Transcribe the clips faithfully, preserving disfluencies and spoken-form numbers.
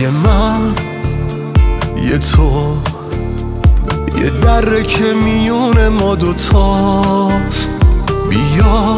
یه من یه تو، یه دره که میون ما دوتاست. بیا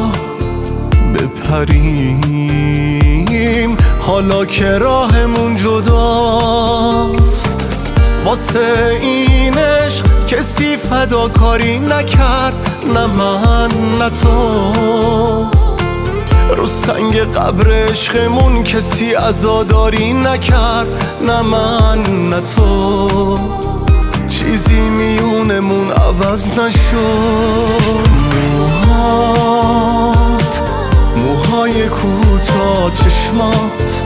بپریم حالا که راهمون جداست. واسه این عشق کسی فداکاری نکرد، نه من نه تو. رو سنگ قبر عشقمون کسی عزاداری نکرد، نه من نه تو. چیزی میونمون عوض نشد. موهات، موهای کوتاه، چشمات،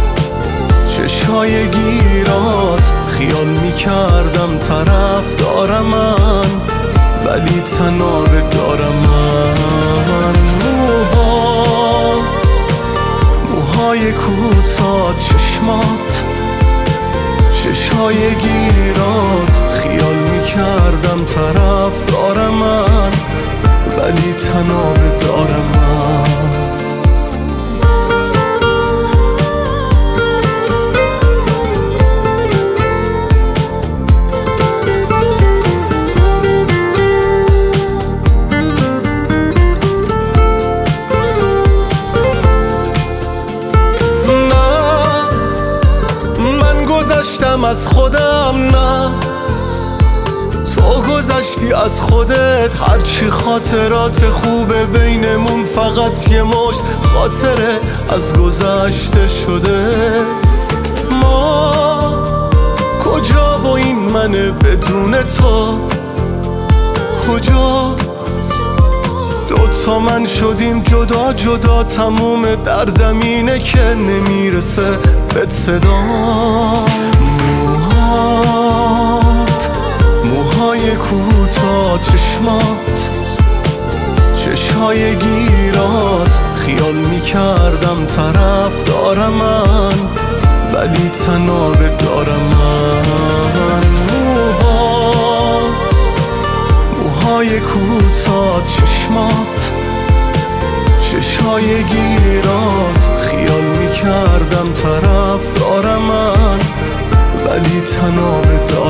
چشای گیرات. خیال میکردم طرف دارم من، ولی تنها دارم من. موهات، موهای کوتاه، چشمات، چشای گیرات. خیال میکردم طرف دارم من، ولی تنها دارم من. گذشتم از خودم، نه تو گذشتی از خودت. هرچی خاطرات خوبه بینمون فقط یه مشت خاطره از گذشته شده. ما کجا و این منه بدون تو کجا؟ دوتا من شدیم جدا جدا، تموم دردم اینه که نمیرسه به صدا. موهات، موهای کوتاه، چشمات، چشای گیرات. خیال میکردم طرف دارم من، ولی تنها دارم من. موهات، موهای کوتاه، چشمات، چشای گیرات. خیال میکردم طرف دارم من، ولی تنها